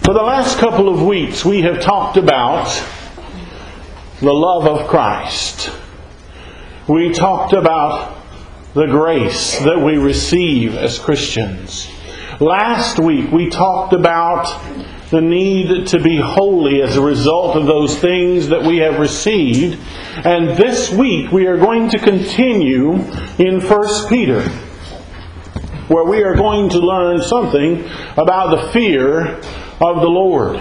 For the last couple of weeks, we have talked about the love of Christ. We talked about the grace that we receive as Christians. Last week, we talked about the need to be holy as a result of those things that we have received. And this week, we are going to continue in 1 Peter, where we are going to learn something about the fear of the Lord.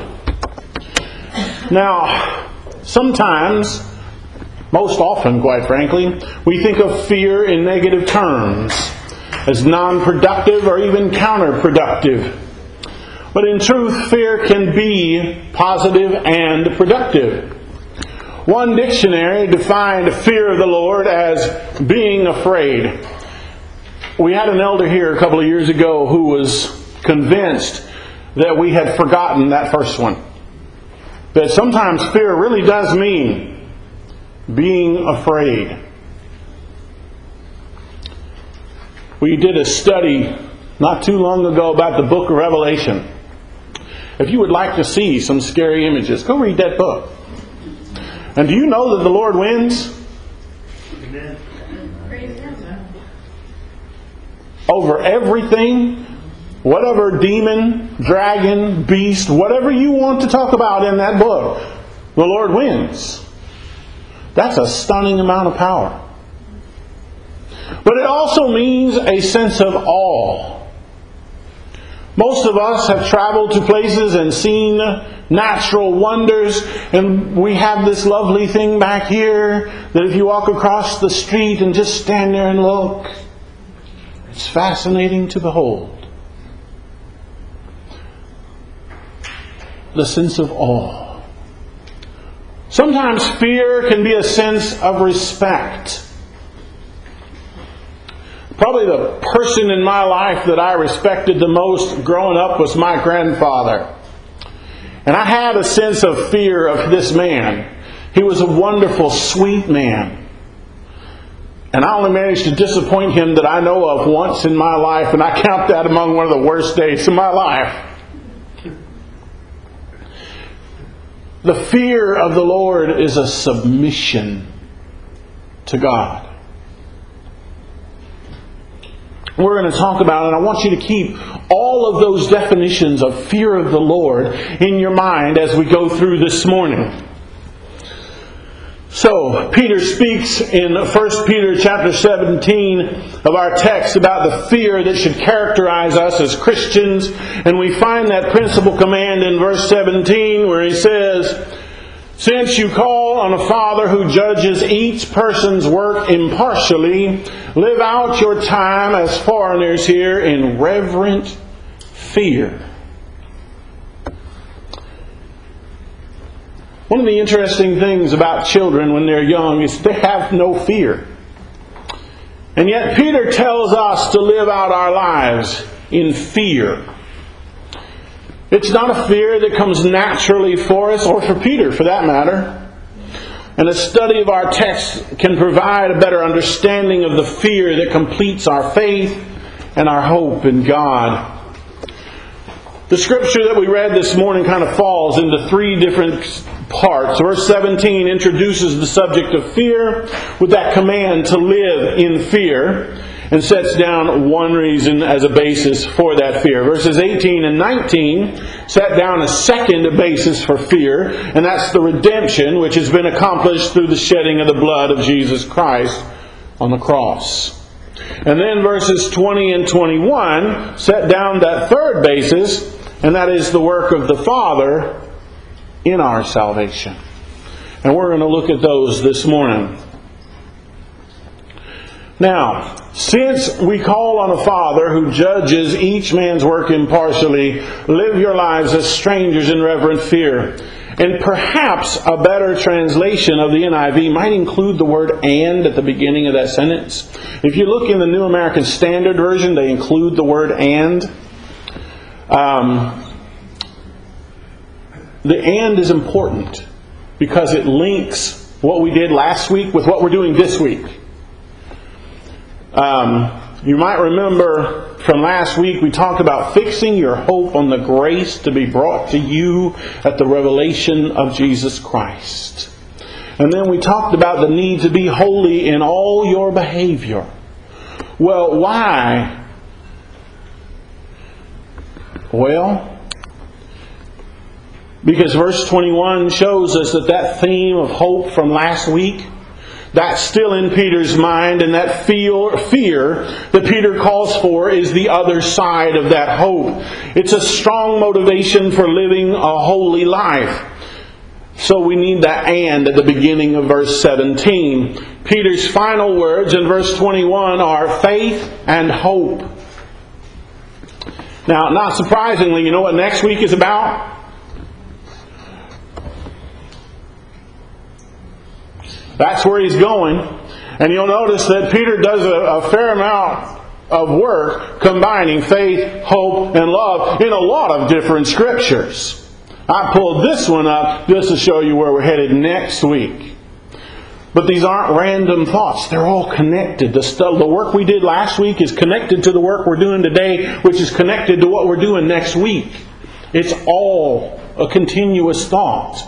Now, sometimes, most often, quite frankly, we think of fear in negative terms, as non-productive or even counterproductive. But in truth, fear can be positive and productive. One dictionary defined fear of the Lord as being afraid. We had an elder here a couple of years ago who was convinced that we had forgotten that first one. That sometimes fear really does mean being afraid. We did a study not too long ago about the book of Revelation. If you would like to see some scary images, go read that book. And do you know that the Lord wins? Amen. Over everything, whatever demon, dragon, beast, whatever you want to talk about in that book, the Lord wins. That's a stunning amount of power. But it also means a sense of awe. Most of us have traveled to places and seen natural wonders, and we have this lovely thing back here that if you walk across the street and just stand there and look, it's fascinating to behold. The sense of awe. Sometimes fear can be a sense of respect. Probably the person in my life that I respected the most growing up was my grandfather. And I had a sense of fear of this man. He was a wonderful, sweet man. And I only managed to disappoint him that I know of once in my life, and I count that among one of the worst days of my life. The fear of the Lord is a submission to God. We're going to talk about it. I want you to keep all of those definitions of fear of the Lord in your mind as we go through this morning. So, Peter speaks in 1 Peter chapter 17 of our text about the fear that should characterize us as Christians. And we find that principal command in verse 17 where he says, "Since you call on a Father who judges each person's work impartially, live out your time as foreigners here in reverent fear." One of the interesting things about children when they're young is they have no fear. And yet Peter tells us to live out our lives in fear. It's not a fear that comes naturally for us, or for Peter for that matter. And a study of our text can provide a better understanding of the fear that completes our faith and our hope in God. The scripture that we read this morning kind of falls into three different parts. Verse 17 introduces the subject of fear with that command to live in fear, and sets down one reason as a basis for that fear. Verses 18 and 19 set down a second basis for fear, and that's the redemption which has been accomplished through the shedding of the blood of Jesus Christ on the cross. And then verses 20 and 21 set down that third basis, and that is the work of the Father in our salvation. And we're going to look at those this morning. Now, since we call on a Father who judges each man's work impartially, live your lives as strangers in reverent fear. And perhaps a better translation of the NIV might include the word "and" at the beginning of that sentence. If you look in the New American Standard Version, they include the word "and." The "and" is important because it links what we did last week with what we're doing this week. You might remember from last week, we talked about fixing your hope on the grace to be brought to you at the revelation of Jesus Christ. And then we talked about the need to be holy in all your behavior. Well, why? Well, because verse 21 shows us that theme of hope from last week, that's still in Peter's mind, and that fear that Peter calls for is the other side of that hope. It's a strong motivation for living a holy life. So we need that "and" at the beginning of verse 17. Peter's final words in verse 21 are faith and hope. Now, not surprisingly, you know what next week is about? That's where he's going. And you'll notice that Peter does a fair amount of work combining faith, hope, and love in a lot of different scriptures. I pulled this one up just to show you where we're headed next week. But these aren't random thoughts. They're all connected. The work we did last week is connected to the work we're doing today, which is connected to what we're doing next week. It's all a continuous thought.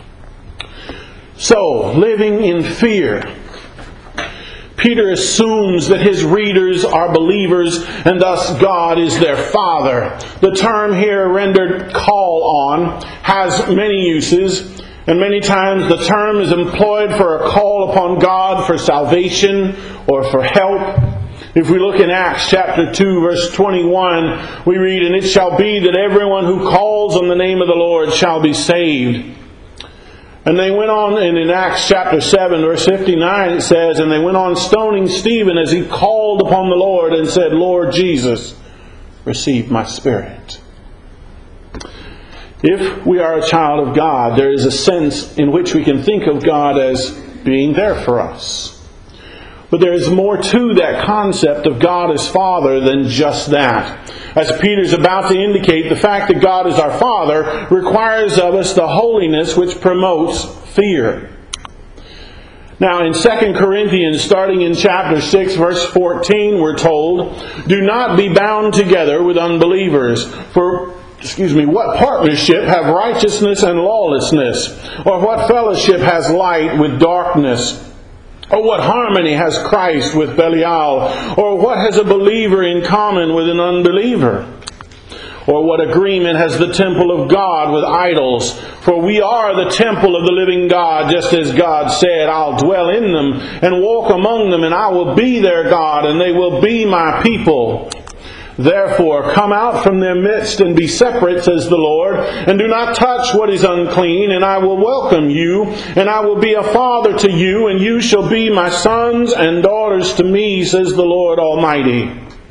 So, living in fear. Peter assumes that his readers are believers and thus God is their Father. The term here rendered "call on" has many uses, and many times the term is employed for a call upon God for salvation or for help. If we look in Acts chapter 2 verse 21, we read, "And it shall be that everyone who calls on the name of the Lord shall be saved." And they went on, and in Acts chapter 7, verse 59, it says, "And they went on stoning Stephen as he called upon the Lord and said, Lord Jesus, receive my spirit." If we are a child of God, there is a sense in which we can think of God as being there for us. But there is more to that concept of God as Father than just that. As Peter's about to indicate, the fact that God is our Father requires of us the holiness which promotes fear. Now in 2 Corinthians, starting in chapter 6, verse 14, we're told, "Do not be bound together with unbelievers. For what partnership have righteousness and lawlessness? Or what fellowship has light with darkness? Or what harmony has Christ with Belial? Or what has a believer in common with an unbeliever? Or what agreement has the temple of God with idols? For we are the temple of the living God, just as God said, I'll dwell in them and walk among them, and I will be their God, and they will be my people. Therefore, come out from their midst and be separate, says the Lord, and do not touch what is unclean, and I will welcome you, and I will be a father to you, and you shall be my sons and daughters to me, says the Lord Almighty."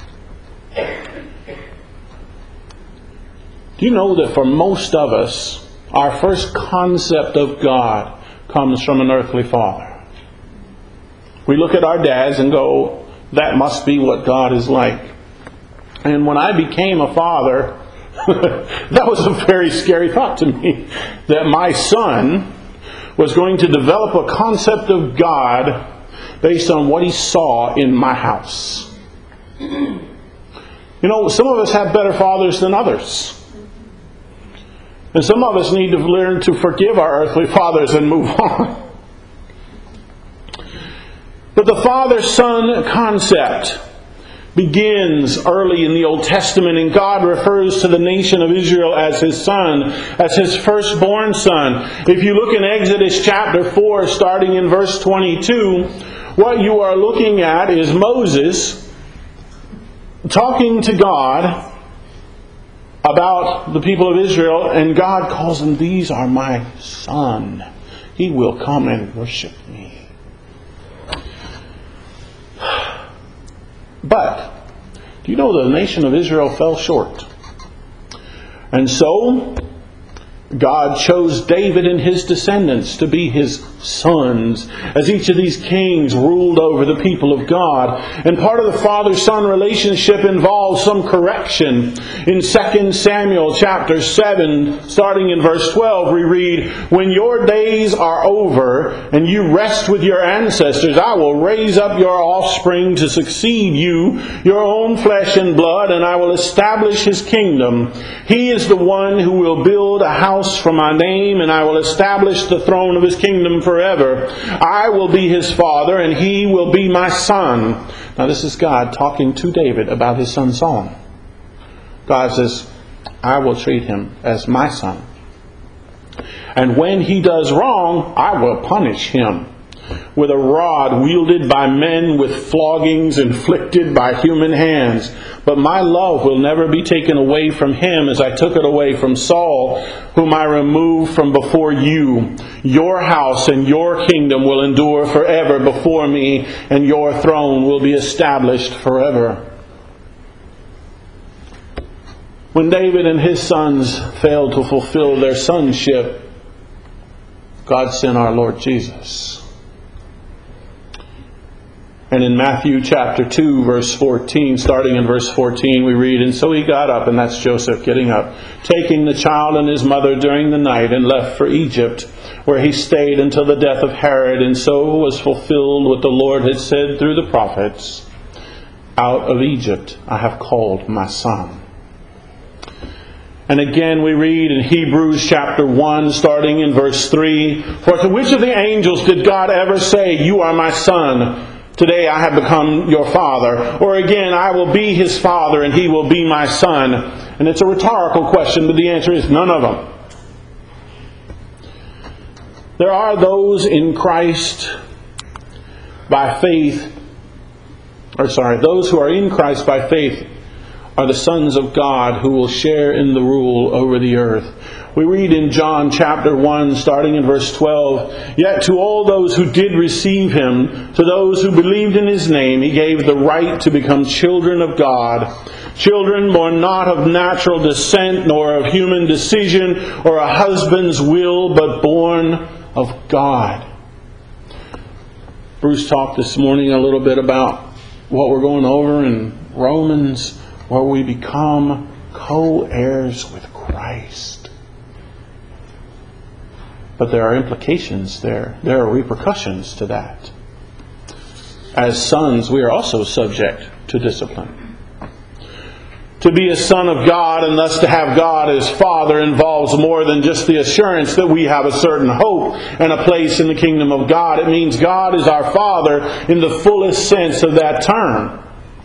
Do you know that for most of us, our first concept of God comes from an earthly father? We look at our dads and go, that must be what God is like. And when I became a father, that was a very scary thought to me, that my son was going to develop a concept of God based on what he saw in my house. You know, some of us have better fathers than others. And some of us need to learn to forgive our earthly fathers and move on. But the father-son concept begins early in the Old Testament, and God refers to the nation of Israel as His son, as His firstborn son. If you look in Exodus chapter 4, starting in verse 22, what you are looking at is Moses talking to God about the people of Israel, and God calls them, "These are my son. He will come and worship me." But, do you know the nation of Israel fell short? And so, God chose David and his descendants to be His sons, as each of these kings ruled over the people of God. And part of the father-son relationship involves some correction. In 2 Samuel chapter 7, starting in verse 12, we read, "When your days are over and you rest with your ancestors, I will raise up your offspring to succeed you, your own flesh and blood, and I will establish his kingdom. He is the one who will build a house for my name, and I will establish the throne of his kingdom forever. I will be his father, and he will be my son." Now this is God talking to David about his son Solomon. God says, I will treat him as my son. And when he does wrong, I will punish him with a rod wielded by men, with floggings inflicted by human hands. But my love will never be taken away from him, as I took it away from Saul, whom I removed from before you. Your house and your kingdom will endure forever before me, and your throne will be established forever. When David and his sons failed to fulfill their sonship, God sent our Lord Jesus. And in Matthew chapter 2, verse 14, starting in verse 14, we read, "And so he got up," and that's Joseph getting up, "taking the child and his mother during the night, and left for Egypt, where he stayed until the death of Herod. And so was fulfilled what the Lord had said through the prophets, 'Out of Egypt I have called my son.'" And again we read in Hebrews chapter 1, starting in verse 3, "For to which of the angels did God ever say, 'You are my son, today I have become your father'? Or again, 'I will be his father and he will be my son'?" And it's a rhetorical question, but the answer is none of them. There are those in Christ by faith, those who are in Christ by faith are the sons of God who will share in the rule over the earth. We read in John chapter 1, starting in verse 12, "Yet to all those who did receive him, to those who believed in his name, he gave the right to become children of God. Children born not of natural descent, nor of human decision, or a husband's will, but born of God." Bruce talked this morning a little bit about what we're going over in Romans, where we become co-heirs with Christ. But there are implications there. There are repercussions to that. As sons, we are also subject to discipline. To be a son of God, and thus to have God as Father, involves more than just the assurance that we have a certain hope and a place in the kingdom of God. It means God is our Father in the fullest sense of that term.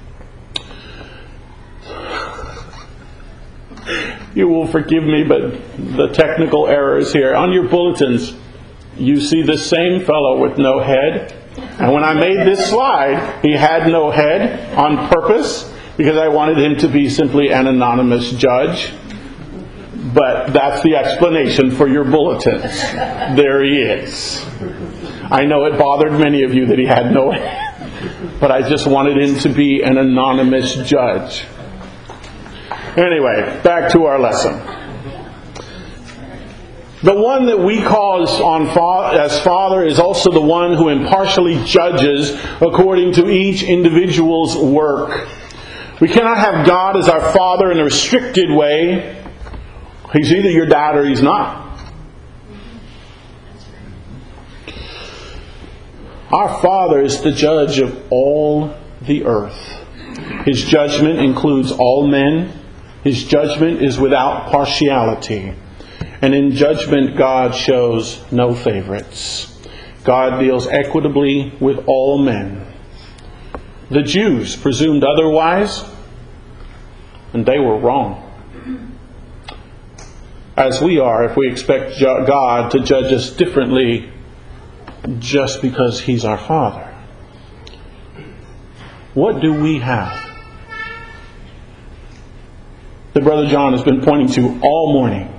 You will forgive me, but the technical errors here. On your bulletins, you see the same fellow with no head. And when I made this slide, he had no head on purpose, because I wanted him to be simply an anonymous judge. But that's the explanation for your bulletins. There he is. I know it bothered many of you that he had no head, but I just wanted him to be an anonymous judge. Anyway, back to our lesson. The one that we call as Father is also the one who impartially judges according to each individual's work. We cannot have God as our Father in a restricted way. He's either your dad or he's not. Our Father is the judge of all the earth. His judgment includes all men. His judgment is without partiality. And in judgment, God shows no favorites. God deals equitably with all men. The Jews presumed otherwise, and they were wrong. As we are if we expect God to judge us differently just because He's our Father. What do we have that Brother John has been pointing to all morning?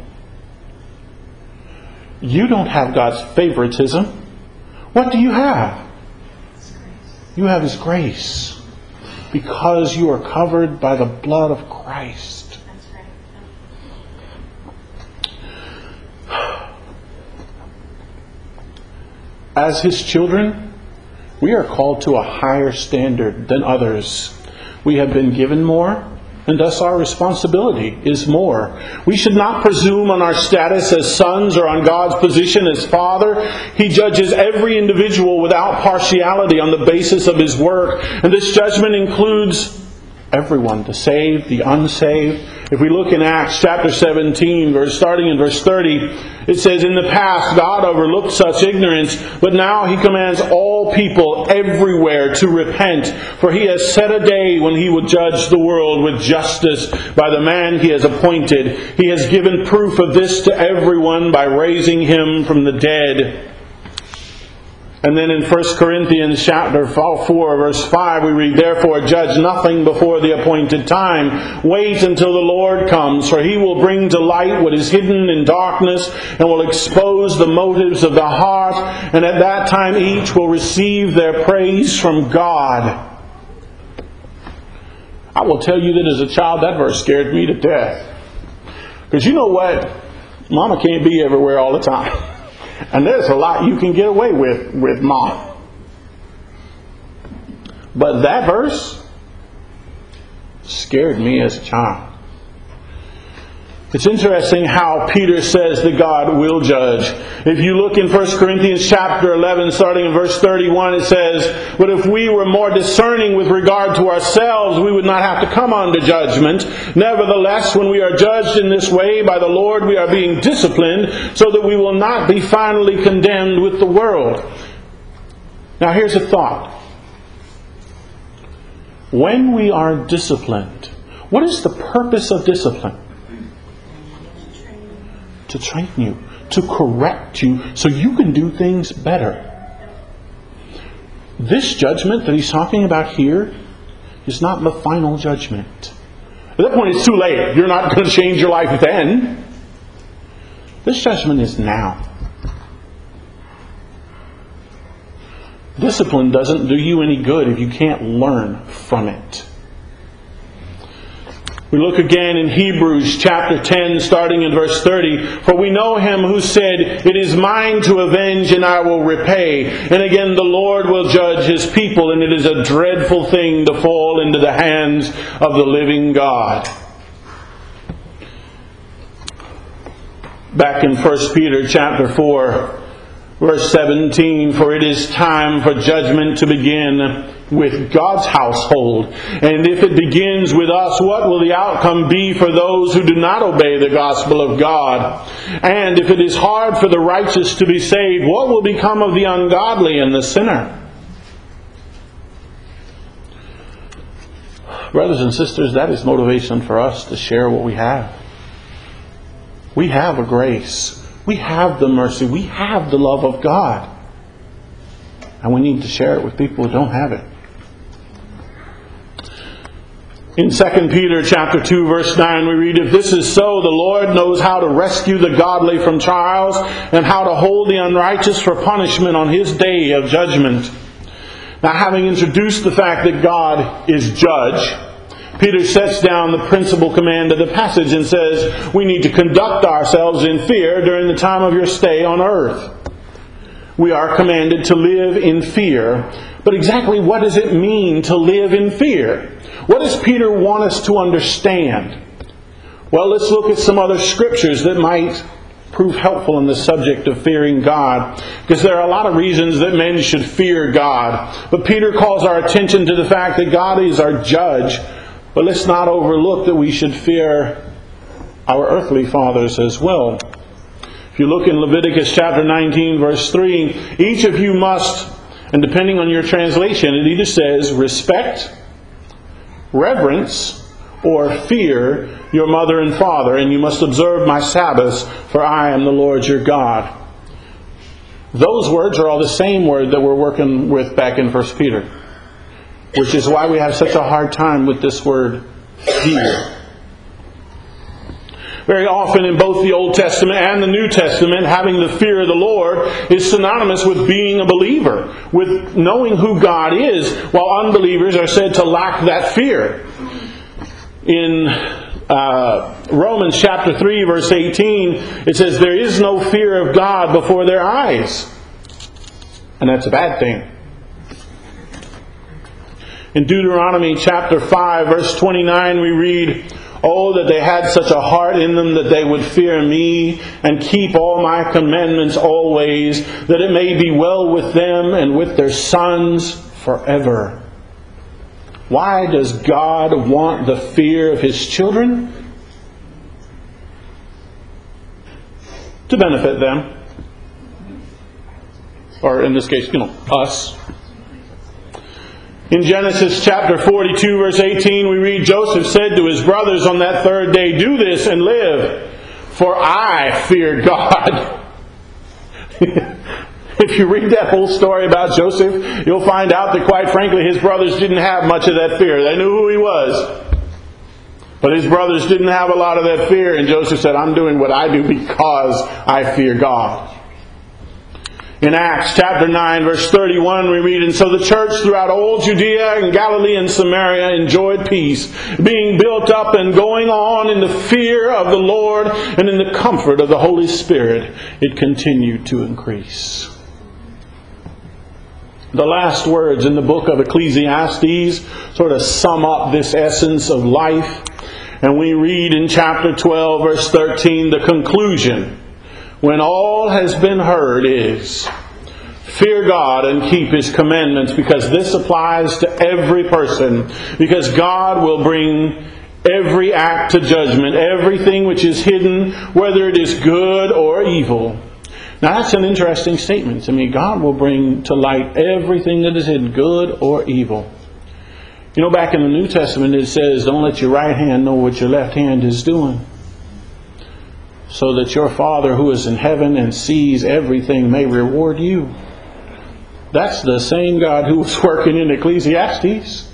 You don't have God's favoritism. What do you have? You have His grace, because you are covered by the blood of Christ. as His children, we are called to a higher standard than others. We have been given more, and thus our responsibility is more. We should not presume on our status as sons or on God's position as Father. He judges every individual without partiality on the basis of His work. And this judgment includes everyone, the saved, the unsaved. If we look in Acts chapter 17, starting in verse 30, it says, "In the past God overlooked such ignorance, but now He commands all people everywhere to repent. For He has set a day when He will judge the world with justice by the man He has appointed. He has given proof of this to everyone by raising Him from the dead." And then in 1 Corinthians chapter 4, verse 5, we read, "Therefore judge nothing before the appointed time. Wait until the Lord comes, for He will bring to light what is hidden in darkness, and will expose the motives of the heart. And at that time each will receive their praise from God." I will tell you that as a child, that verse scared me to death. Because you know what? Mama can't be everywhere all the time. And there's a lot you can get away with Mom. But that verse scared me as a child. It's interesting how Peter says that God will judge. If you look in 1 Corinthians chapter 11, starting in verse 31, it says, "But if we were more discerning with regard to ourselves, we would not have to come unto judgment. Nevertheless, when we are judged in this way by the Lord, we are being disciplined, so that we will not be finally condemned with the world." Now here's a thought. When we are disciplined, what is the purpose of discipline? To train you, to correct you, so you can do things better. This judgment that he's talking about here is not the final judgment. At that point it's too late. You're not going to change your life then. This judgment is now. Discipline doesn't do you any good if you can't learn from it. We look again in Hebrews chapter 10, starting in verse 30. "For we know Him who said, 'It is mine to avenge, and I will repay.' And again, the Lord will judge His people, and it is a dreadful thing to fall into the hands of the living God." Back in 1 Peter chapter 4, verse 17, "For it is time for judgment to begin with God's household. And if it begins with us, what will the outcome be for those who do not obey the gospel of God? And if it is hard for the righteous to be saved, what will become of the ungodly and the sinner?" Brothers and sisters, that is motivation for us to share what we have. We have a grace. We have the mercy. We have the love of God. And we need to share it with people who don't have it. In 2 Peter chapter 2, verse 9, we read, "If this is so, the Lord knows how to rescue the godly from trials, and how to hold the unrighteous for punishment on His day of judgment." Now, having introduced the fact that God is judge, Peter sets down the principal command of the passage and says, we need to conduct ourselves in fear during the time of your stay on earth. We are commanded to live in fear. But exactly what does it mean to live in fear? What does Peter want us to understand? Well, let's look at some other scriptures that might prove helpful in the subject of fearing God. Because there are a lot of reasons that men should fear God. But Peter calls our attention to the fact that God is our judge. But let's not overlook that we should fear our earthly fathers as well. If you look in Leviticus chapter 19, verse 3, each of you must, and depending on your translation, it either says respect, reverence, or fear your mother and father, and you must observe my Sabbaths, for I am the Lord your God. Those words are all the same word that we're working with back in 1 Peter, which is why we have such a hard time with this word fear. Very often in both the Old Testament and the New Testament, having the fear of the Lord is synonymous with being a believer, with knowing who God is, while unbelievers are said to lack that fear. In Romans chapter 3, verse 18, it says, there is no fear of God before their eyes. And that's a bad thing. In Deuteronomy chapter 5, verse 29, we read, "Oh, that they had such a heart in them that they would fear me and keep all my commandments always, that it may be well with them and with their sons forever." Why does God want the fear of His children? To benefit them. Or in this case, us. In Genesis chapter 42, verse 18, we read, "Joseph said to his brothers on that third day, 'Do this and live, for I fear God.'" If you read that whole story about Joseph, you'll find out that quite frankly his brothers didn't have much of that fear. They knew who he was. But his brothers didn't have a lot of that fear. And Joseph said, "I'm doing what I do because I fear God." In Acts chapter 9, verse 31, we read, "And so the church throughout all Judea and Galilee and Samaria enjoyed peace, being built up and going on in the fear of the Lord and in the comfort of the Holy Spirit. It continued to increase." The last words in the book of Ecclesiastes sort of sum up this essence of life. And we read in chapter 12, verse 13, the conclusion, "When all has been heard is, fear God and keep His commandments," because this applies to every person. Because God will bring every act to judgment, everything which is hidden, whether it is good or evil. Now that's an interesting statement to me. God will bring to light everything that is hidden, good or evil. Back in the New Testament it says, "Don't let your right hand know what your left hand is doing, so that your Father who is in heaven and sees everything may reward you." That's the same God who was working in Ecclesiastes.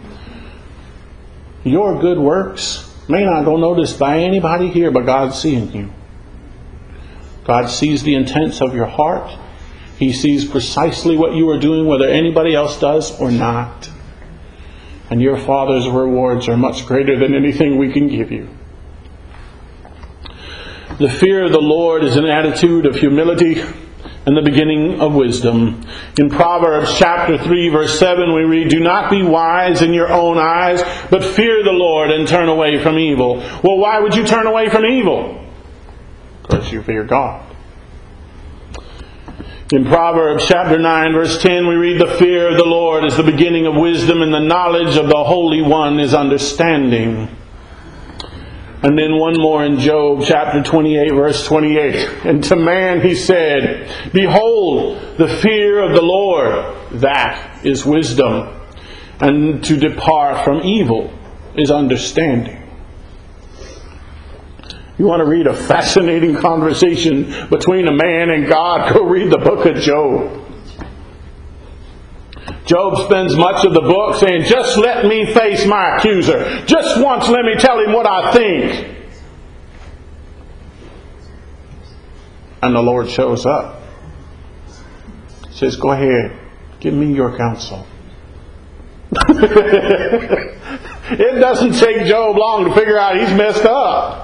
Your good works may not go noticed by anybody here, but God's seeing you. God sees the intents of your heart. He sees precisely what you are doing, whether anybody else does or not. And your Father's rewards are much greater than anything we can give you. The fear of the Lord is an attitude of humility and the beginning of wisdom. In Proverbs chapter 3, verse 7, we read, "Do not be wise in your own eyes, but fear the Lord and turn away from evil." Well, why would you turn away from evil? Because you fear God. In Proverbs chapter 9, verse 10, we read, "The fear of the Lord is the beginning of wisdom, and the knowledge of the Holy One is understanding." And then one more in Job chapter 28, verse 28. "And to man he said, Behold, the fear of the Lord, that is wisdom, and to depart from evil is understanding." You want to read a fascinating conversation between a man and God? Go read the book of Job. Job spends much of the book saying, "Just let me face my accuser. Just once let me tell him what I think." And the Lord shows up. He says, "Go ahead. Give me your counsel." It doesn't take Job long to figure out he's messed up.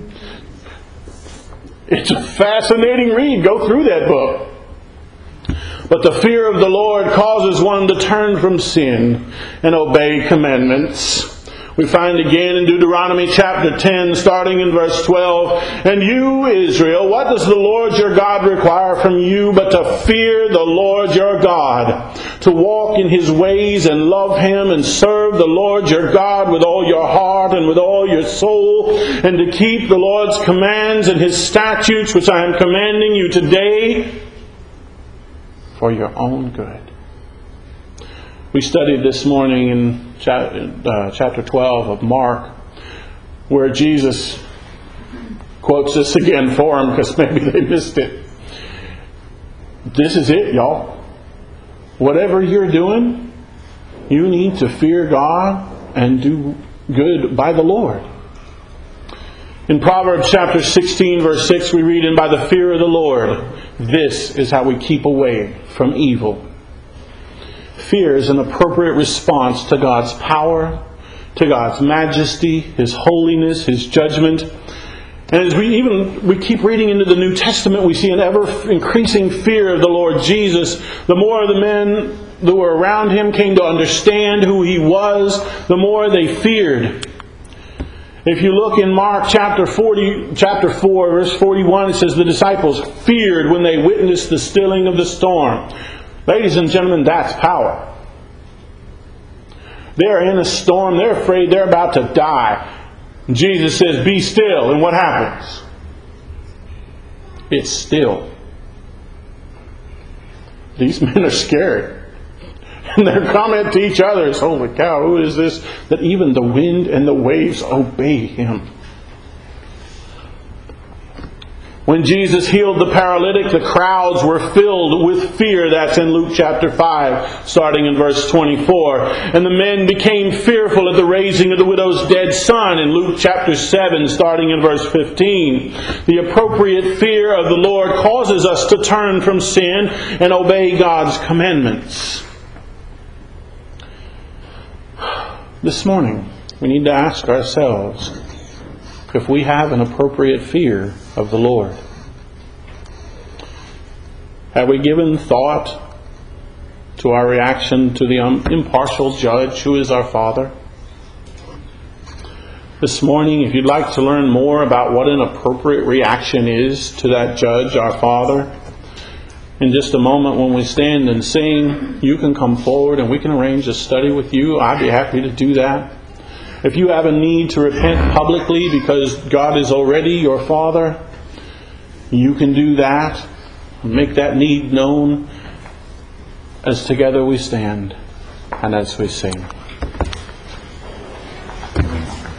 It's a fascinating read. Go through that book. But the fear of the Lord causes one to turn from sin and obey commandments. We find again in Deuteronomy chapter 10, starting in verse 12, "And you, Israel, what does the Lord your God require from you but to fear the Lord your God, to walk in His ways and love Him and serve the Lord your God with all your heart and with all your soul, and to keep the Lord's commands and His statutes which I am commanding you today for your own good." We studied this morning in chapter 12 of Mark, where Jesus quotes this again for them because maybe they missed it. This is it, y'all. Whatever you're doing, you need to fear God and do good by the Lord. In Proverbs chapter 16, verse 6, we read, "And by the fear of the Lord, this is how we keep away from evil." Fear is an appropriate response to God's power, to God's majesty, His holiness, His judgment. And as we keep reading into the New Testament, we see an ever-increasing fear of the Lord Jesus. The more the men that were around Him came to understand who He was, the more they feared. If you look in Mark chapter 4, verse 41, it says, the disciples feared when they witnessed the stilling of the storm. Ladies and gentlemen, that's power. They're in a storm. They're afraid they're about to die. Jesus says, be still. And what happens? It's still. These men are scared. And they're commenting to each other, holy cow, who is this? That even the wind and the waves obey Him. When Jesus healed the paralytic, the crowds were filled with fear. That's in Luke chapter 5, starting in verse 24. And the men became fearful at the raising of the widow's dead son in Luke chapter 7, starting in verse 15. The appropriate fear of the Lord causes us to turn from sin and obey God's commandments. This morning, we need to ask ourselves if we have an appropriate fear of the Lord. Have we given thought to our reaction to the impartial judge who is our Father? This morning, if you'd like to learn more about what an appropriate reaction is to that judge, our Father, in just a moment when we stand and sing, you can come forward and we can arrange a study with you. I'd be happy to do that. If you have a need to repent publicly because God is already your Father, you can do that. Make that need known as together we stand and as we sing.